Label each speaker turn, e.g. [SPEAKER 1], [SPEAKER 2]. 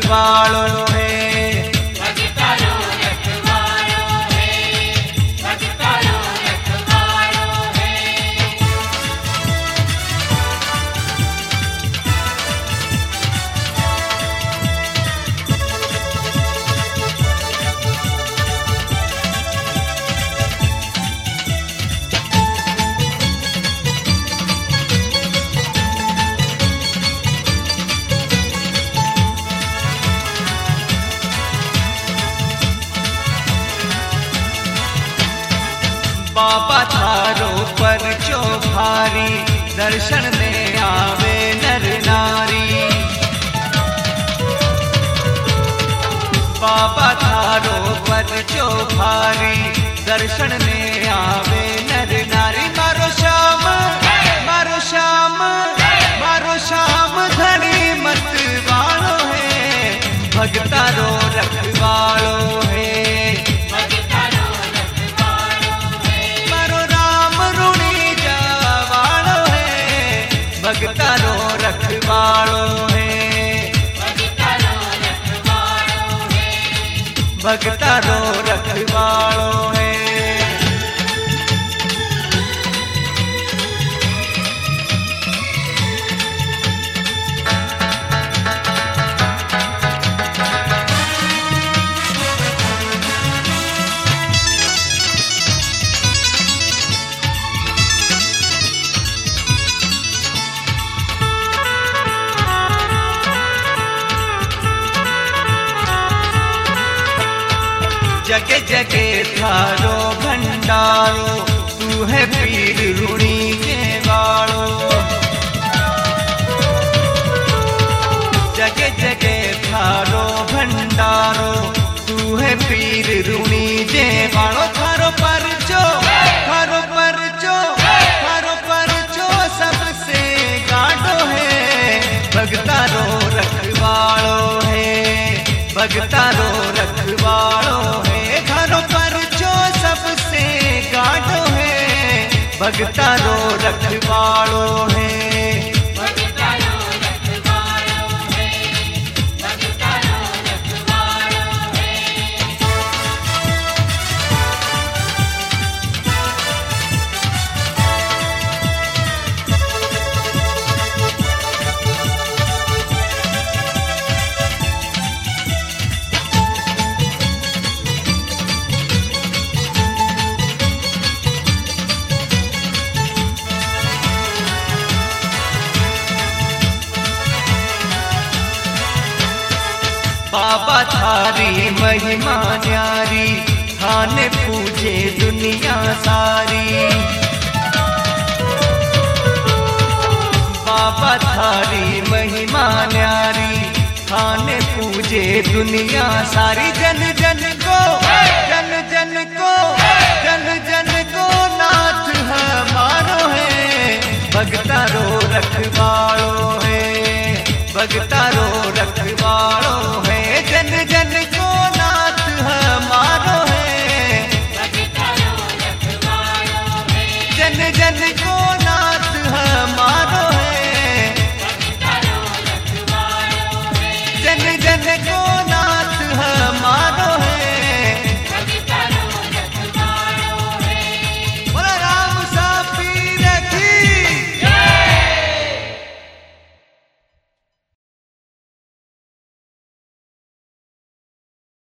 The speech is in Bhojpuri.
[SPEAKER 1] रखवालो है।
[SPEAKER 2] भगतारो रखवालो है, भगतारो रखवालो है।
[SPEAKER 1] बाबा थारो पर जो भारी, दर्शन में आवे नर नारी। बाबा थारो पर जो भारी, दर्शन में आवे नर नारी। मारो श्याम, मारो श्याम, मारो श्याम धनी मत वालो है। भगतारो रखवालो है, भगतारो रखवालो है, भगतारो रखवालो है। जगे जगे थारो भंडारो, तू है पीर ऋणी के वालो। जगे जगे थारो भंडारो, तू है पीर ऋणी के वालो। थारो परचो, थारो परचो, थारो परचो सबसे गाढ़ो है। भगतारो रखवालो है, भगतारो रखवालो है। थारो परचो सबसे गाढ़ो है, भगतारो रखवालो है।
[SPEAKER 2] भगतारो रखवालो है, भगतारो रखवालो है।
[SPEAKER 1] बाबा थारी महिमा न्यारी, थाने पूजे दुनिया सारी। बाबा थारी महिमा न्यारी, थाने पूजे दुनिया सारी। जन जन को, जन जन को, जन जन को नाथ हमारो है। भगतारो रखवालो है, भगतारो रखवालो है। जन जन को नाथ हमारो है,
[SPEAKER 2] भगतारो रखवालो है।
[SPEAKER 1] जन जन को